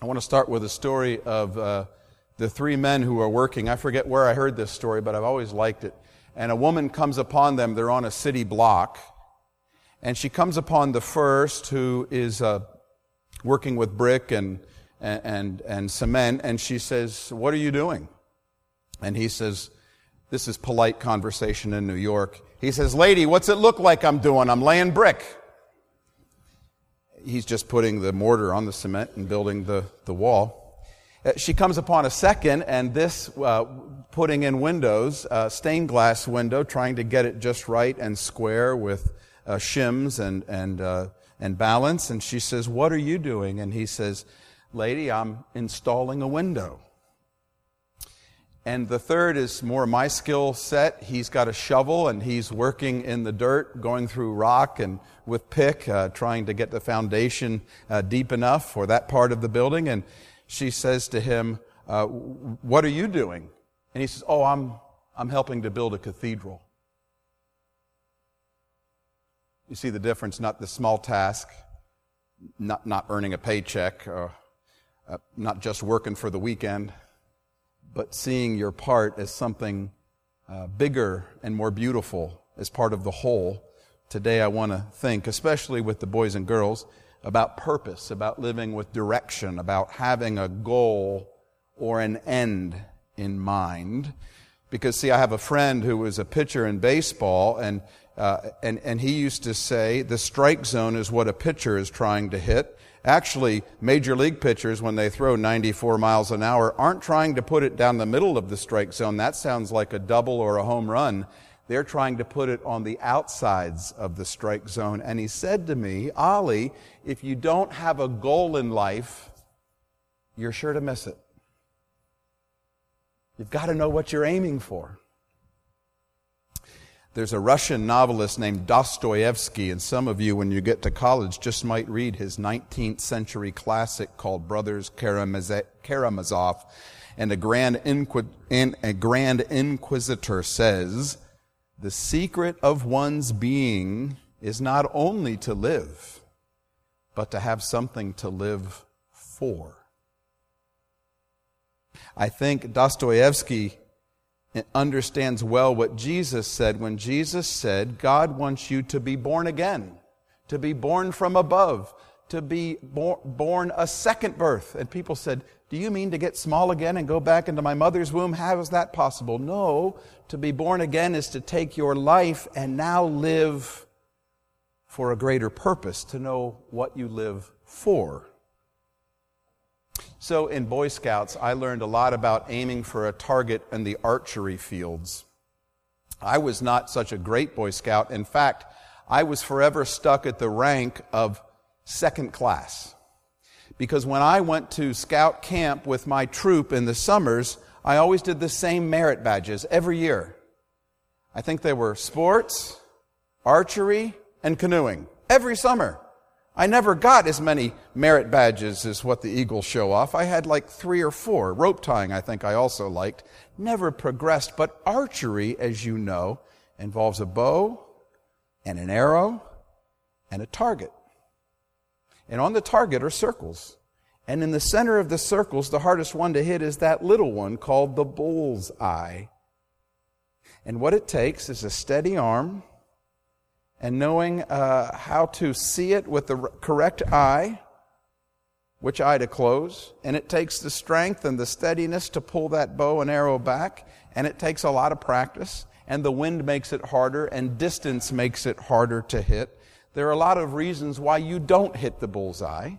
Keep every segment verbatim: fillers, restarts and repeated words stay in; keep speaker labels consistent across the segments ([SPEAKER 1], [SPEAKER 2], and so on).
[SPEAKER 1] I want to start with a story of uh, the three men who are working. I forget where I heard this story, but I've always liked it. And a woman comes upon them. They're on a city block. And she comes upon the first, who is uh, working with brick and, and, and cement. And she says, "What are you doing?" And he says, this is polite conversation in New York. He says, "Lady, what's it look like I'm doing? I'm laying brick." He's just putting the mortar on the cement and building the, the wall. Uh, she comes upon a second, and this uh, putting in windows, uh, stained glass window, trying to get it just right and square with uh, shims and and uh, and balance. And she says, "What are you doing?" And he says, "Lady, I'm installing a window." And the third is more my skill set. He's got a shovel and he's working in the dirt, going through rock and with pick, uh, trying to get the foundation uh, deep enough for that part of the building. And she says to him, uh, "What are you doing?" And he says, "Oh, I'm I'm helping to build a cathedral." You see the difference, not the small task, not, not earning a paycheck, uh, uh, not just working for the weekend, but seeing your part as something uh, bigger and more beautiful as part of the whole. Today I want to think, especially with the boys and girls, about purpose, about living with direction, about having a goal or an end in mind. Because, see, I have a friend who was a pitcher in baseball, and uh, and and he used to say the strike zone is what a pitcher is trying to hit. Actually, major league pitchers, when they throw ninety-four miles an hour, aren't trying to put it down the middle of the strike zone. That sounds like a double or a home run. They're trying to put it on the outsides of the strike zone. And he said to me, "Ollie, if you don't have a goal in life, you're sure to miss it. You've got to know what you're aiming for." There's a Russian novelist named Dostoevsky, and some of you, when you get to college, just might read his nineteenth century classic called Brothers Karamazov. And a grand, Inqui- a grand inquisitor says, "The secret of one's being is not only to live, but to have something to live for." I think Dostoevsky understands well what Jesus said when Jesus said, God wants you to be born again, to be born from above, to be bor- born a second birth. And people said, "Do you mean to get small again and go back into my mother's womb? How is that possible?" No, to be born again is to take your life and now live for a greater purpose, to know what you live for. So in Boy Scouts, I learned a lot about aiming for a target in the archery fields. I was not such a great Boy Scout. In fact, I was forever stuck at the rank of second class. Because when I went to scout camp with my troop in the summers, I always did the same merit badges every year. I think they were sports, archery, and canoeing. Every summer. I never got as many merit badges as what the Eagles show off. I had like three or four. Rope tying, I think I also liked. Never progressed. But archery, as you know, involves a bow and an arrow and a target. And on the target are circles. And in the center of the circles, the hardest one to hit is that little one called the bull's eye. And what it takes is a steady arm and knowing uh, how to see it with the correct eye, which eye to close. And it takes the strength and the steadiness to pull that bow and arrow back. And it takes a lot of practice. And the wind makes it harder, and distance makes it harder to hit. There are a lot of reasons why you don't hit the bullseye.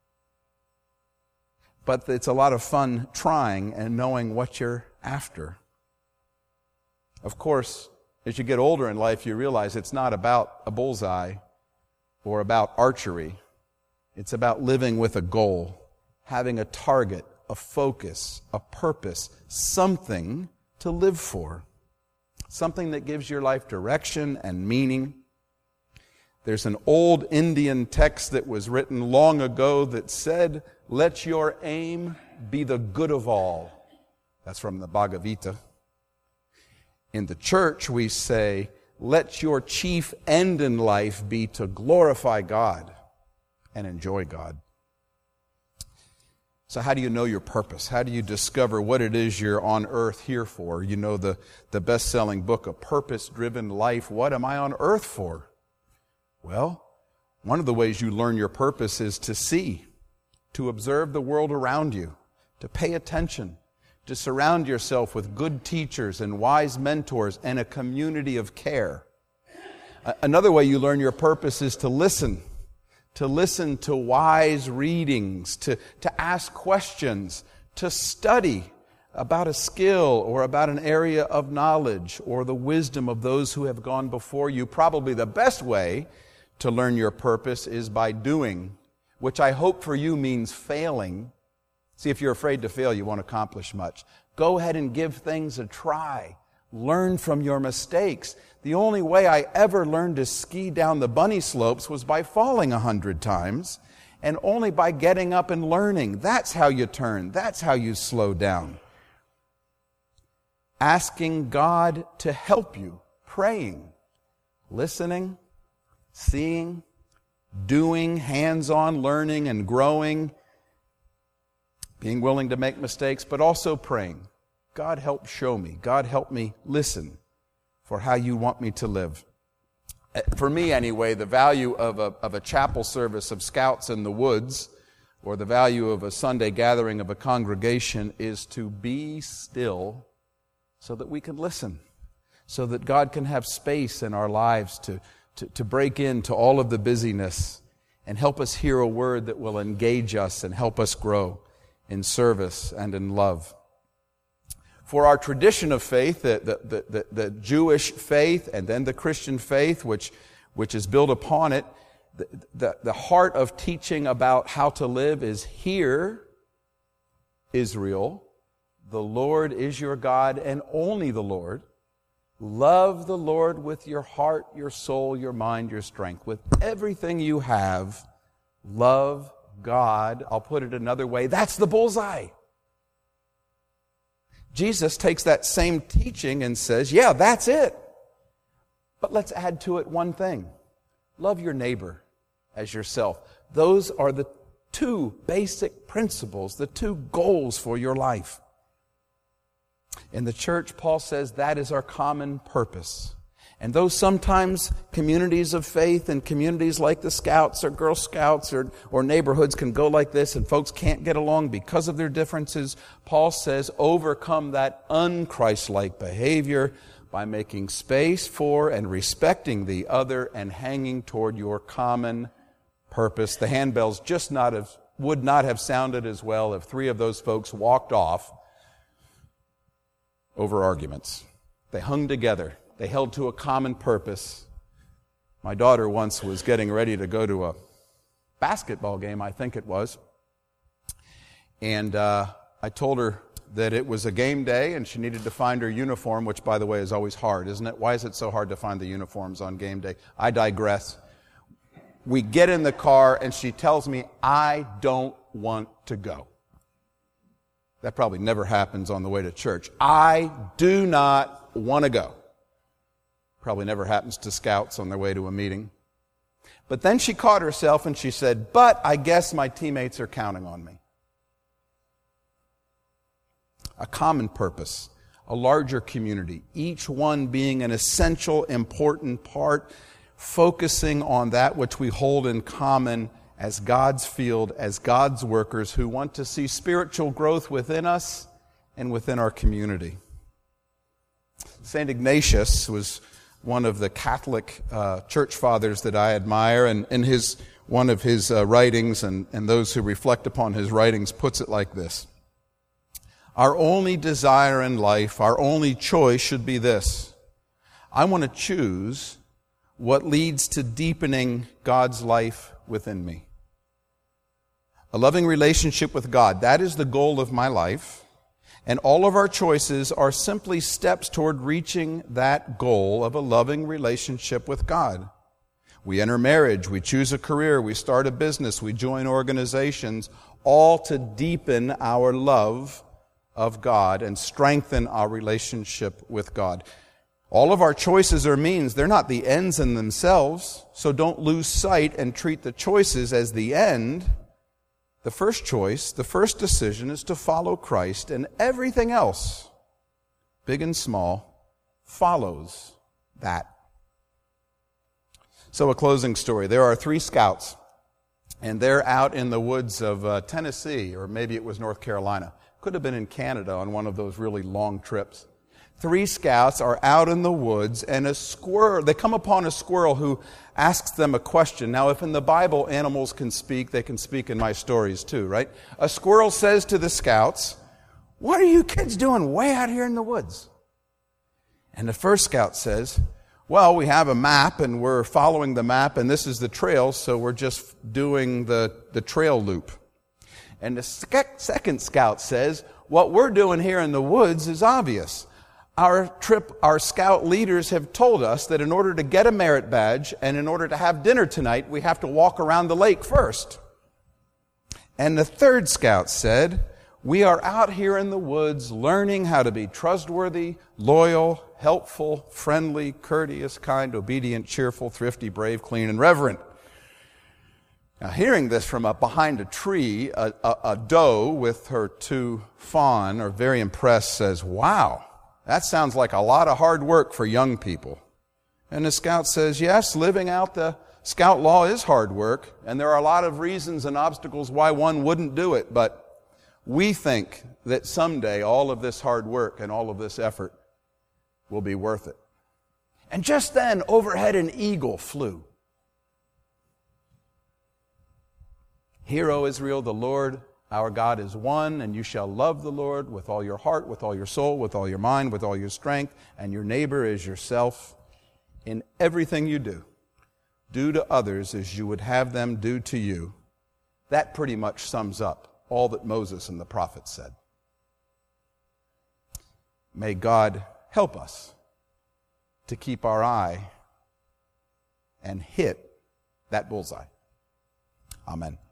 [SPEAKER 1] But it's a lot of fun trying and knowing what you're after. Of course, as you get older in life, you realize it's not about a bullseye or about archery. It's about living with a goal, having a target, a focus, a purpose, something to live for, something that gives your life direction and meaning. There's an old Indian text that was written long ago that said, "Let your aim be the good of all." That's from the Bhagavad Gita. In the church, we say, "Let your chief end in life be to glorify God and enjoy God." So how do you know your purpose? How do you discover what it is you're on earth here for? You know the, the best-selling book, A Purpose-Driven Life. What am I on earth for? Well, one of the ways you learn your purpose is to see, to observe the world around you, to pay attention, to surround yourself with good teachers and wise mentors and a community of care. Another way you learn your purpose is to listen. To listen to wise readings, to, to ask questions, to study about a skill or about an area of knowledge or the wisdom of those who have gone before you. Probably the best way to learn your purpose is by doing, which I hope for you means failing. See, if you're afraid to fail, you won't accomplish much. Go ahead and give things a try. Learn from your mistakes. The only way I ever learned to ski down the bunny slopes was by falling a hundred times, and only by getting up and learning. That's how you turn. That's how you slow down. Asking God to help you, praying, listening, seeing, doing, hands-on learning and growing, being willing to make mistakes, but also praying. God, help show me. God, help me listen for how you want me to live. For me, anyway, the value of a, of a chapel service of scouts in the woods, or the value of a Sunday gathering of a congregation, is to be still so that we can listen, so that God can have space in our lives to, to, to break into all of the busyness and help us hear a word that will engage us and help us grow in service and in love. For our tradition of faith, the, the, the, the Jewish faith and then the Christian faith, which, which is built upon it, the, the, the heart of teaching about how to live is, hear, Israel, the Lord is your God and only the Lord. Love the Lord with your heart, your soul, your mind, your strength. With everything you have, love God. I'll put it another way. That's the bullseye. Jesus takes that same teaching and says, yeah, that's it. But let's add to it one thing. Love your neighbor as yourself. Those are the two basic principles, the two goals for your life. In the church, Paul says that is our common purpose. And though sometimes communities of faith and communities like the Scouts or Girl Scouts or, or neighborhoods can go like this and folks can't get along because of their differences, Paul says overcome that un-Christ-like behavior by making space for and respecting the other and hanging toward your common purpose. The handbells just not have, would not have sounded as well if three of those folks walked off over arguments. They hung together. They held to a common purpose. My daughter once was getting ready to go to a basketball game, I think it was. And uh, I told her that it was a game day and she needed to find her uniform, which, by the way, is always hard, isn't it? Why is it so hard to find the uniforms on game day? I digress. We get in the car and she tells me, I don't want to go. That probably never happens on the way to church. I do not want to go. Probably never happens to scouts on their way to a meeting. But then she caught herself and she said, but I guess my teammates are counting on me. A common purpose, a larger community, each one being an essential, important part, focusing on that which we hold in common as God's field, as God's workers who want to see spiritual growth within us and within our community. Saint Ignatius was one of the Catholic uh, church fathers that I admire, and in his one of his uh, writings, and, and those who reflect upon his writings, puts it like this. Our only desire in life, our only choice should be this. I want to choose what leads to deepening God's life within me. A loving relationship with God, that is the goal of my life. And all of our choices are simply steps toward reaching that goal of a loving relationship with God. We enter marriage, we choose a career, we start a business, we join organizations, all to deepen our love of God and strengthen our relationship with God. All of our choices are means. They're not the ends in themselves, so don't lose sight and treat the choices as the end. the first choice, the first decision is to follow Christ, and everything else, big and small, follows that. So a closing story. There are three scouts, and they're out in the woods of uh, Tennessee, or maybe it was North Carolina. Could have been in Canada on one of those really long trips. Three scouts are out in the woods, and a squirrel, they come upon a squirrel who asks them a question. Now, if in the Bible animals can speak, they can speak in my stories too, right? A squirrel says to the scouts, "What are you kids doing way out here in the woods?" And the first scout says, "Well, we have a map, and we're following the map, and this is the trail, so we're just doing the, the trail loop." And the sec- second scout says, "What we're doing here in the woods is obvious. Our trip, our scout leaders have told us that in order to get a merit badge and in order to have dinner tonight, we have to walk around the lake first." And the third scout said, "We are out here in the woods learning how to be trustworthy, loyal, helpful, friendly, courteous, kind, obedient, cheerful, thrifty, brave, clean, and reverent." Now, hearing this from up behind a tree, a, a, a doe with her two fawn are very impressed, says, "Wow, that sounds like a lot of hard work for young people." And the scout says, "Yes, living out the scout law is hard work, and there are a lot of reasons and obstacles why one wouldn't do it, but we think that someday all of this hard work and all of this effort will be worth it." And just then, overhead an eagle flew. "Hear, O Israel, the Lord our God is one, and you shall love the Lord with all your heart, with all your soul, with all your mind, with all your strength, and your neighbor as yourself. In everything you do, do to others as you would have them do to you." That pretty much sums up all that Moses and the prophets said. May God help us to keep our eye and hit that bullseye. Amen.